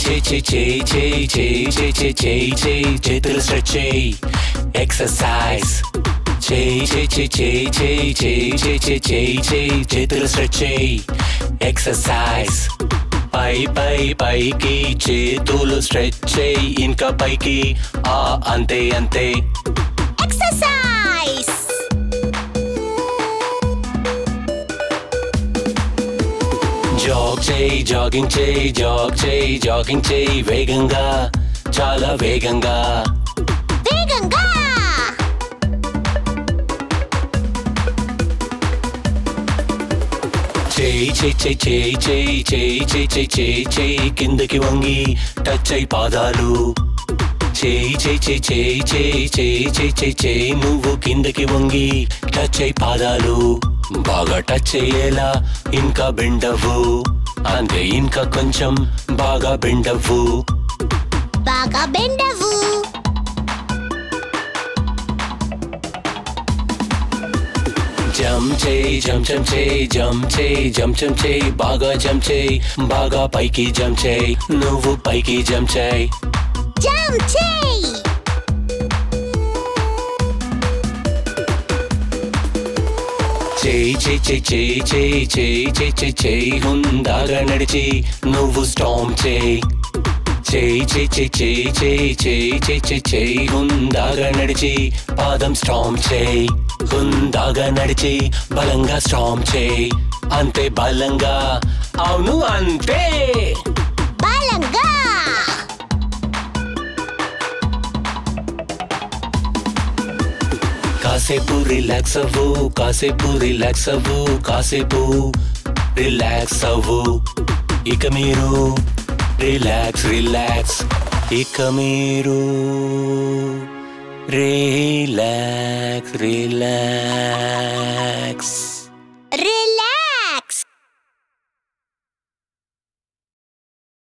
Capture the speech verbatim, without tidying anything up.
చేయి చేయి చేయి చేయి చేయి చేయి చేయి చేయి చేయి చేతులు స్ట్రెచ్ చేయి ఎక్సర్సైజ్ చేయి చేయి చేయి చేయి చేయి చేయి చేయి చేయి చేయి చేయి చేతులు స్ట్రెచ్ చేయి ఎక్సర్సైజ్ పై పై పైకి చేతులు స్ట్రెచ్ చేయి ఇంకా పైకి ఆ అంతే అంతే ఎక్సర్సైజ్ జాగ్ చేయి జాగింగ్ చేయి జాగ్ చేయి జాగింగ్ చేయి వేగంగా చాలా వేగంగా వేగంగా చేయి చేయి చేయి చేయి చేయి చేయి చేయి చేయి చేయి చేయి కిందకి వంగి టచ్ అయి పాదాలు చేయి చేయి చేయి చేయి చేయి చేయి చేయి చేయి చేయి నువ్వు కిందకి వంగి టచ్ అయి పాదాలు బాగా టచ్ అయ్యేలా ఇంకా బెండవు అంతే ఇంకా కొంచెం బాగా బెండవు బాగా బెండవు జంప్ చేయి జంప్ జంప్ చేయి జంప్ చేయి జంప్ జంప్ చేయి బాగా జంప్ చేయి బాగా పైకి జంప్ చేయి నువ్వు పైకి జంప్ చేయి జంప్ చేయి చేయి చేయి చేయి చేయి చేయి చేయి చేయి చేయి చేయి హుందాగా నడిచి నువ్వు స్టాంప్ చేయి చేయి చేయి చేయి చేయి చేయి చేయి చేయి చేయి చేయి హుందాగా నడిచి పాదం స్టాంప్ చేయి హుందాగా నడిచి బలంగా స్టాంప్ చేయి అంతే బలంగా అవును అంతే బలంగా కాసేపు రిలాక్స్ అవ్వు కాసేపు రిలాక్స్ అవ్వు కాసేపు రిలాక్స్ అవ్వు ఇక మీరు రిలాక్స్ రిలాక్స్ ఇక మీరు రిలాక్స్ రిలాక్స్ రిలాక్స్